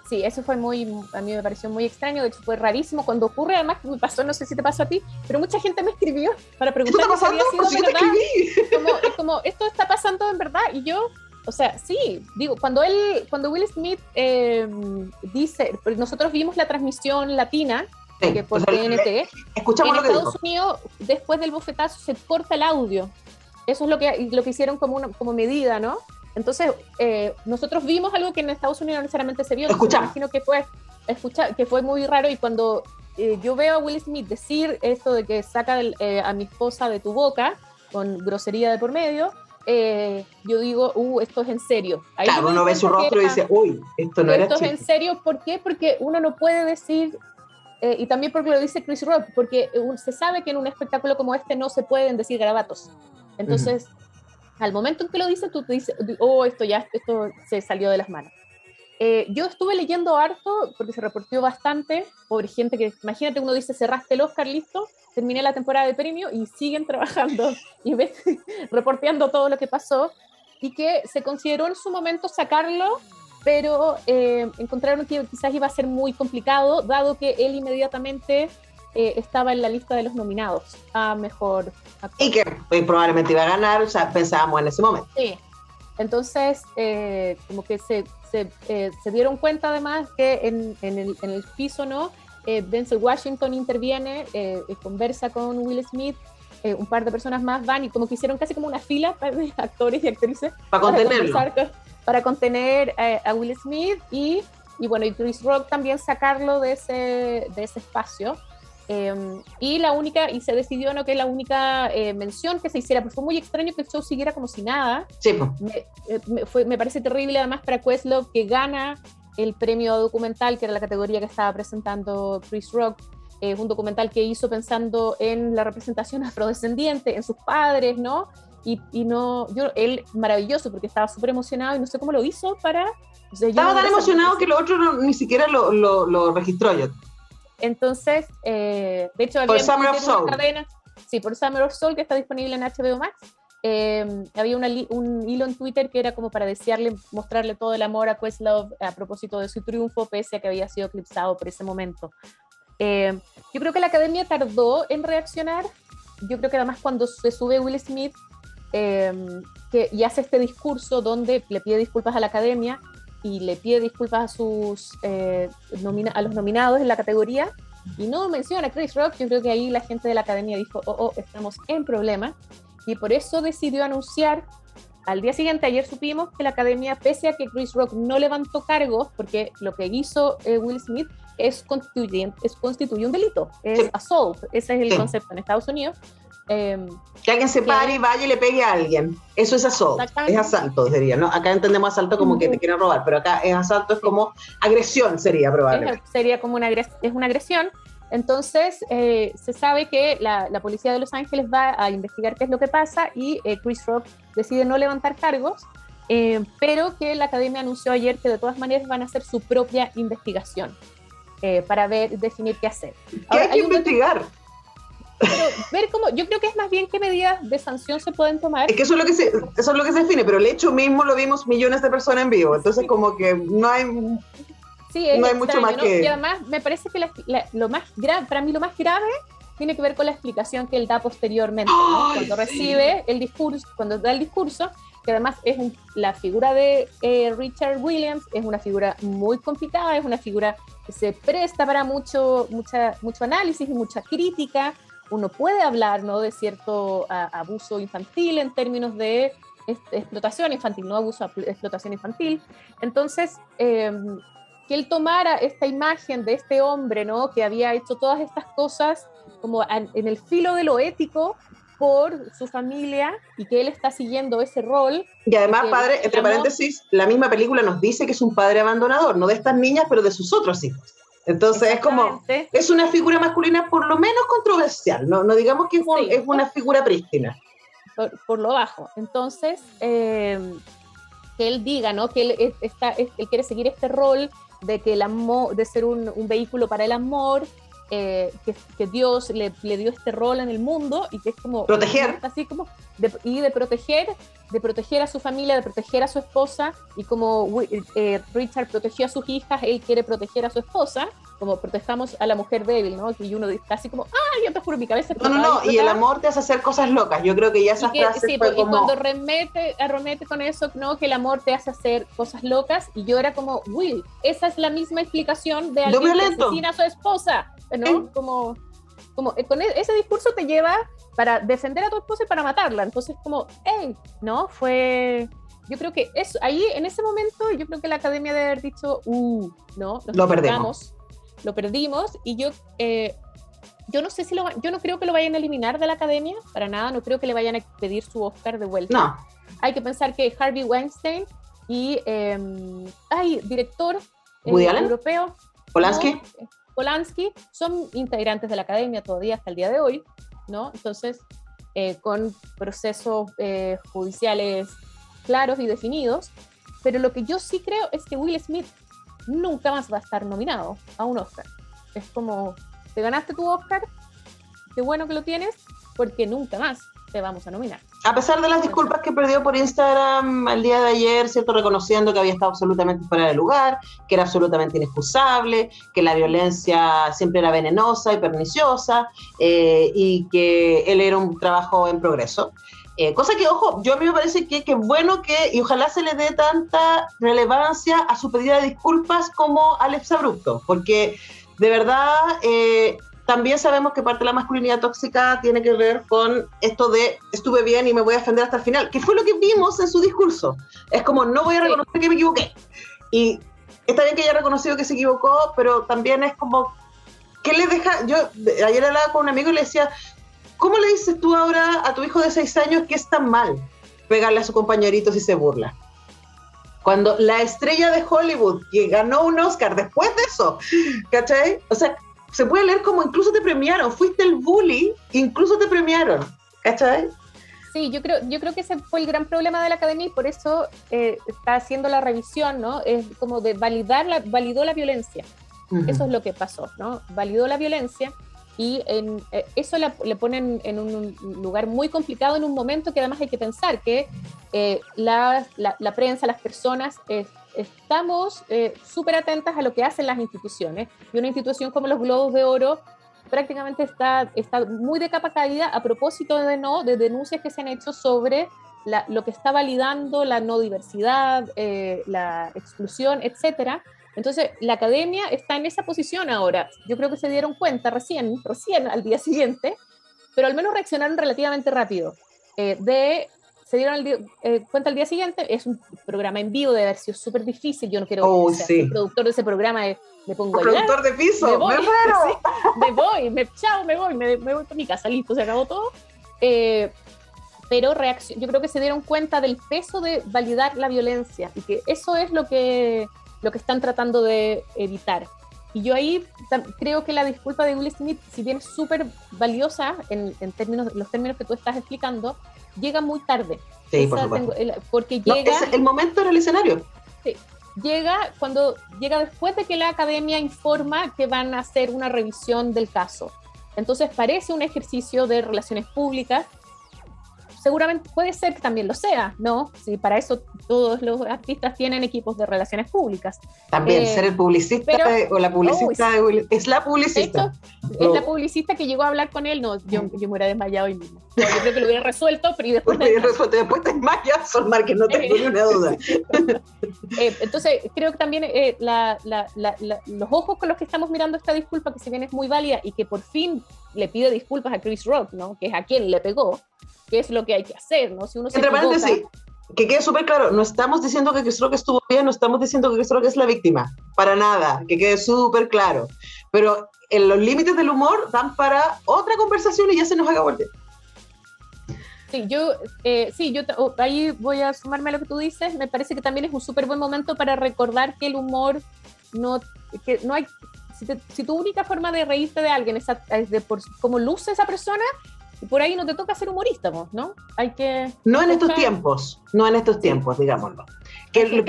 S6: Sí, eso fue a mí me pareció muy extraño, de hecho fue rarísimo cuando ocurre, además me pasó, no sé si te pasó a ti, pero mucha gente me escribió para preguntar si había sido verdad, como esto está pasando en verdad, y yo, o sea, sí, digo, cuando Will Smith dice, nosotros vimos la transmisión latina,
S2: Sí,
S6: que por TNT,
S2: escuchamos
S6: en
S2: lo que
S6: Estados
S2: dijo.
S6: Unidos, después del bofetazo, se corta el audio, eso es lo que hicieron como medida, ¿no? Entonces, nosotros vimos algo que en Estados Unidos no necesariamente se vio.
S2: Escuchamos.
S6: Me imagino que fue muy raro, y cuando yo veo a Will Smith decir esto de que saca a mi esposa de tu boca, con grosería de por medio, yo digo, esto es en serio. Ahí
S2: claro, uno ve su rostro y dice, uy, esto no era
S6: esto
S2: chiste.
S6: es en serio, ¿por qué? Porque uno no puede decir, y también porque lo dice Chris Rock, porque se sabe que en un espectáculo como este no se pueden decir garabatos. Entonces, al momento en que lo dice, tú te dices, esto se salió de las manos. Yo estuve leyendo harto, porque se reportó bastante, por gente que, imagínate, uno dice, cerraste el Oscar, listo, terminé la temporada de premio, y siguen trabajando, y reporteando todo lo que pasó, y que se consideró en su momento sacarlo, pero encontraron que quizás iba a ser muy complicado, dado que él inmediatamente estaba en la lista de los nominados a mejor actor.
S2: Y que probablemente iba a ganar, o sea, pensábamos en ese momento.
S6: Sí, entonces como que se dieron cuenta además que en el piso, ¿no? Denzel Washington interviene, conversa con Will Smith, un par de personas más van y como que hicieron casi como una fila de actores y actrices para contener a Will Smith y bueno, y Chris Rock también sacarlo de ese espacio. Y se decidió, ¿no?, que la única mención que se hiciera, pues fue muy extraño que el show siguiera como si nada.
S2: Sí.
S6: Me parece terrible además para Questlove, que gana el premio documental, que era la categoría que estaba presentando Chris Rock. Un documental que hizo pensando en la representación afrodescendiente, en sus padres, ¿no? Él maravilloso, porque estaba súper emocionado y no sé cómo lo hizo estaba
S2: tan emocionado que lo otro ni siquiera lo registró yo.
S6: Entonces, de hecho,
S2: por Summer of Soul.
S6: Por Summer of Soul, que está disponible en HBO Max. Había un hilo en Twitter que era como para mostrarle todo el amor a Questlove a propósito de su triunfo, pese a que había sido eclipsado por ese momento. Yo creo que la academia tardó en reaccionar. Yo creo que además cuando se sube Will Smith y hace este discurso donde le pide disculpas a la academia y le pide disculpas a los nominados en la categoría, y no menciona a Chris Rock, yo creo que ahí la gente de la academia dijo, estamos en problema, y por eso decidió anunciar al día siguiente. Ayer supimos que la academia, pese a que Chris Rock no levantó cargos, porque lo que hizo Will Smith constituye un delito, es assault, ese es el concepto en Estados Unidos.
S2: Que alguien se pare y vaya y le pegue a alguien, eso es assault, es asalto, sería, ¿no? Acá entendemos asalto como que te quieren robar, pero acá es asalto, es como agresión, sería probablemente.
S6: Sería como una agresión. Entonces se sabe que la policía de Los Ángeles va a investigar qué es lo que pasa, y Chris Rock decide no levantar cargos, pero que la academia anunció ayer que de todas maneras van a hacer su propia investigación para definir qué hacer.
S2: ¿Qué hay que investigar?
S6: Pero ver cómo, yo creo que es más bien qué medidas de sanción se pueden tomar.
S2: Es que eso es lo que se define, pero el hecho mismo lo vimos millones de personas en vivo, entonces como que no hay mucho más, ¿no? Que...
S6: Y además me parece que lo más grave, para mí lo más grave tiene que ver con la explicación que él da posteriormente, ¿no? Cuando recibe el discurso, cuando da el discurso, que además es la figura de Richard Williams, es una figura muy complicada, es una figura que se presta para mucho análisis y mucha crítica. Uno puede hablar, ¿no?, de cierto abuso infantil en términos de explotación infantil, no abuso, explotación infantil. Entonces, que él tomara esta imagen de este hombre, ¿no?, que había hecho todas estas cosas como en el filo de lo ético por su familia, y que él está siguiendo ese rol.
S2: Y además, padre, entre paréntesis, la misma película nos dice que es un padre abandonador, no de estas niñas, pero de sus otros hijos. Entonces es como, es una figura masculina por lo menos controversial, no digamos que es una figura prístina.
S6: Por lo bajo. Entonces, que él diga, ¿no?, que él quiere seguir este rol de que el amor, de ser un vehículo para el amor, que Dios le dio este rol en el mundo y que es como
S2: proteger,
S6: así como de proteger a su familia, de proteger a su esposa, y como Richard protegió a sus hijas, él quiere proteger a su esposa, como protejamos a la mujer débil, ¿no? Y uno está así como, yo te juro, mi cabeza
S2: no, y el amor te hace hacer cosas locas. Yo creo que ya esas frases
S6: sí,
S2: fue como...
S6: y cuando arremete con eso, ¿no? Que el amor te hace hacer cosas locas, y yo era como, Will, esa es la misma explicación de alguien que asesina a su esposa, ¿no?
S2: ¿Sí?
S6: Como con ese discurso te lleva para defender a tu esposa y para matarla. Entonces, como, ¿no? Yo creo que eso, ahí, en ese momento, yo creo que la academia debe haber dicho, ¿no? Lo perdimos, y yo no sé si yo no creo que lo vayan a eliminar de la academia, para nada, no creo que le vayan a pedir su Oscar de vuelta.
S2: No.
S6: Hay que pensar que Harvey Weinstein y, director
S2: ¿Woody Allen?
S6: europeo,
S2: ¿Polanski?
S6: ¿no? Polanski son integrantes de la academia todavía hasta el día de hoy, ¿no? Entonces, con procesos judiciales claros y definidos, pero lo que yo sí creo es que Will Smith nunca más va a estar nominado a un Oscar. Es como, te ganaste tu Oscar, qué bueno que lo tienes, porque nunca más te vamos a nominar.
S2: A pesar de las disculpas que perdió por Instagram el día de ayer, ¿cierto? Reconociendo que había estado absolutamente fuera de lugar, que era absolutamente inexcusable, que la violencia siempre era venenosa y perniciosa, y que él era un trabajo en progreso. Cosa que, ojo, a mí me parece que bueno que, y ojalá se le dé tanta relevancia a su pedida de disculpas como al exabrupto, porque de verdad también sabemos que parte de la masculinidad tóxica tiene que ver con esto de estuve bien y me voy a defender hasta el final, que fue lo que vimos en su discurso. Es como, no voy a reconocer que me equivoqué. Y está bien que haya reconocido que se equivocó, pero también es como, ¿qué le deja? Yo ayer hablaba con un amigo y le decía, ¿cómo le dices tú ahora a tu hijo de 6 años que es tan mal pegarle a su compañerito si se burla? Cuando la estrella de Hollywood, que ganó un Oscar después de eso, ¿cachai? O sea, se puede leer como incluso te premiaron, fuiste el bully, incluso te premiaron, ¿cachai?
S6: Sí, yo creo que ese fue el gran problema de la academia, y por eso está haciendo la revisión, ¿no? Es como de validó la violencia. Uh-huh. Eso es lo que pasó, ¿no? Validó la violencia, y eso le ponen en un lugar muy complicado en un momento que además hay que pensar que la prensa, las personas, estamos súper atentas a lo que hacen las instituciones, y una institución como los Globos de Oro prácticamente está muy de capa caída a propósito de denuncias que se han hecho sobre lo que está validando la no diversidad, la exclusión, etcétera. Entonces, la academia está en esa posición ahora. Yo creo que se dieron cuenta recién al día siguiente, pero al menos reaccionaron relativamente rápido. Se dieron cuenta al día siguiente, es un programa en vivo, debe haber sido súper difícil. Yo no quiero ser el productor de ese programa, me pongo a llorar.
S2: Productor de piso,
S6: me voy,
S2: me muero.
S6: Sí, me voy me voy para mi casa, listo, se acabó todo. Pero yo creo que se dieron cuenta del peso de validar la violencia, y que eso es lo que están tratando de evitar. Y yo ahí creo que la disculpa de Will Smith, si bien es súper valiosa en los términos que tú estás explicando, llega muy tarde.
S2: Sí, por supuesto.
S6: Porque llega...
S2: el momento en el escenario.
S6: Sí, llega después de que la academia informa que van a hacer una revisión del caso. Entonces parece un ejercicio de relaciones públicas. Seguramente puede ser que también lo sea, ¿no? Sí, para eso todos los artistas tienen equipos de relaciones públicas.
S2: También ser el publicista o la publicista de Will. Es la publicista.
S6: Es la publicista que llegó a hablar con él. No, yo me hubiera desmayado hoy mismo. Yo creo que lo hubiera resuelto, pero después te
S2: desmayas, Solmar, que no tengo ni una duda.
S6: Entonces, creo que también los ojos con los que estamos mirando esta disculpa, que si bien es muy válida y que por fin le pide disculpas a Chris Rock, ¿no? Que es a quien le pegó, que es lo que hay que hacer, ¿no? Si uno se equivoca...
S2: paréntesis, que quede súper claro, no estamos diciendo que Chris Rock estuvo bien, no estamos diciendo que Chris Rock es la víctima, para nada, que quede súper claro, pero en los límites del humor dan para otra conversación y ya se nos acabó el tiempo.
S6: Sí, yo ahí voy a sumarme a lo que tú dices. Me parece que también es un súper buen momento para recordar que el humor no hay, si tu única forma de reírte de alguien es por cómo luce esa persona, por ahí no te toca ser humorista, ¿no? Hay que...
S2: No en estos tiempos, digámoslo.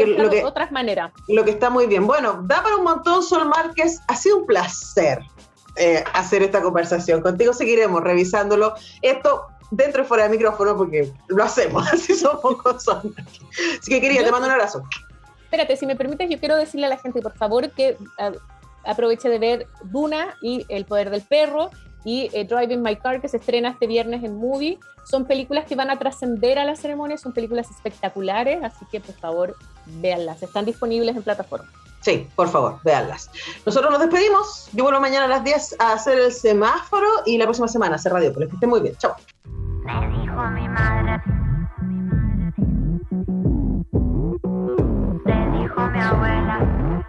S6: Otras maneras.
S2: Lo que está muy bien. Bueno, da para un montón, Sol Márquez. Ha sido un placer hacer esta conversación. Contigo seguiremos revisándolo. Esto dentro y fuera de micrófono, porque lo hacemos, así somos cosas. Así que querida, te mando un abrazo.
S6: Espérate, si me permites, yo quiero decirle a la gente, por favor, que aproveche de ver Duna y El poder del perro y Driving My Car, que se estrena este viernes en Movie. Son películas que van a trascender a la ceremonia, son películas espectaculares, así que por favor, véanlas. Están disponibles en plataforma.
S2: Sí, por favor, véanlas. Nosotros nos despedimos. Yo vuelvo mañana a las 10 a hacer el semáforo y la próxima semana a hacer Radiopolis. Que estén muy bien. Chao.
S7: Me dijo mi madre. Le dijo mi abuela.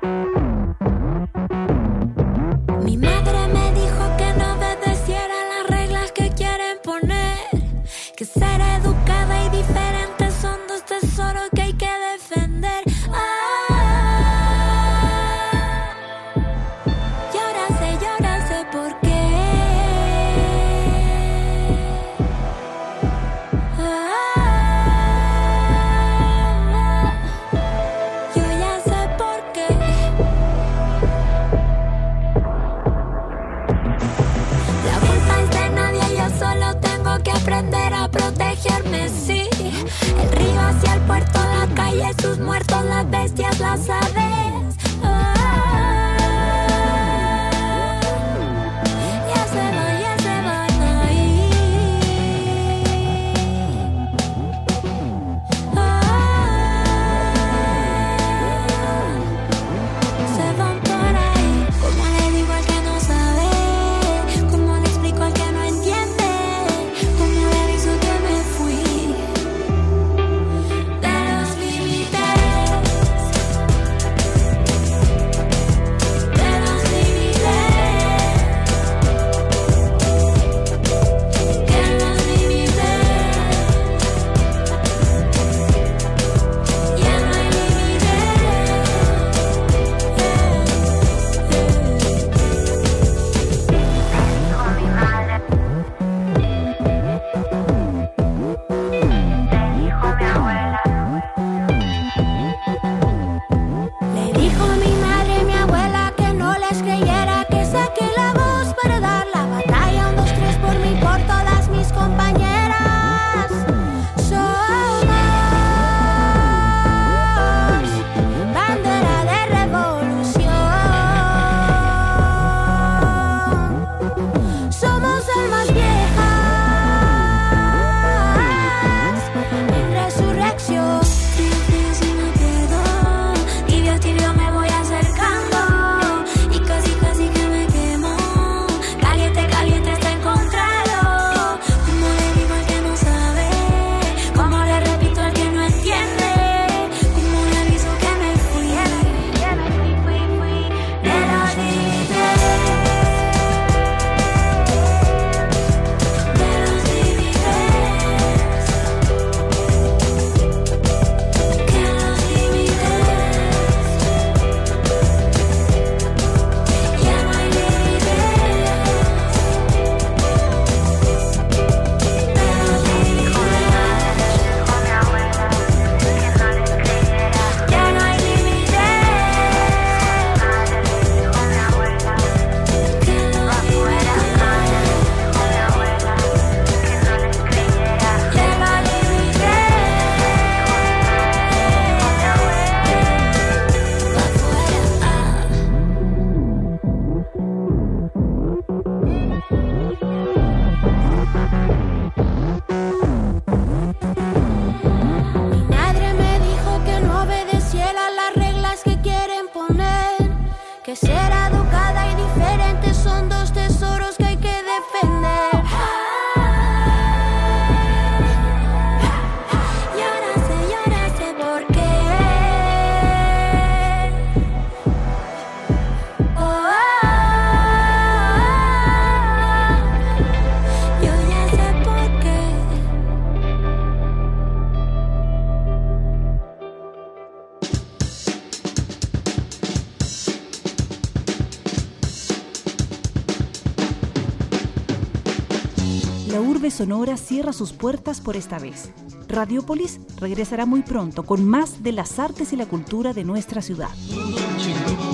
S4: Mi madre me dijo que no obedeciera las reglas que quieren poner, que ser educada y diferente son dos tesoros que hay que defender. Y ahora sé por qué. Yo ya sé por qué. La culpa es de nadie, yo solo tengo que aprender a protegerme, sí. El río hacia el puerto, la calle, sus muertos, las bestias, las aves. Ya se van ahí. Se van por ahí. ¿Cómo le digo al que no sabe? ¿Cómo le explico al que no entiende? ¿Cómo le aviso que me fui de los límites? De los límites. Que en los límites ya no hay límites.
S7: Dijo mi madre. Le dijo mi abuela.
S4: Le dijo mi madre, mi abuela, que no les creyera, que saque la voz para dar la batalla. 1, 2, 3 por mí, por todas mis compañeras. Somos bandera de revolución. Somos almas viejas en resurrección. Frío si me pierdo, tibio me voy acercando y casi que me quemo. Caliente está encontrado. Como le digo al que no sabe, como le repito al que no entiende, como le aviso que me fui de los límites. De los límites. Que en los límites ya no hay límites.
S7: Dijo mi abuela. Que no les creyera.
S4: Ya no hay límites.
S7: Dijo mi abuela.
S4: Que en los
S7: Afuera, madre. Dijo mi abuela. Que no les creyera.
S4: ya no hay límites. Mi madre me dijo que no obedeciera las reglas que quieren poner, que ser educada y diferente son dos tesoros que hay que defender. Y ahora sé por qué. Yo ya sé por qué.
S1: La urbe sonora cierra sus puertas por esta vez. Radiopolis regresará muy pronto con más de las artes y la cultura de nuestra ciudad.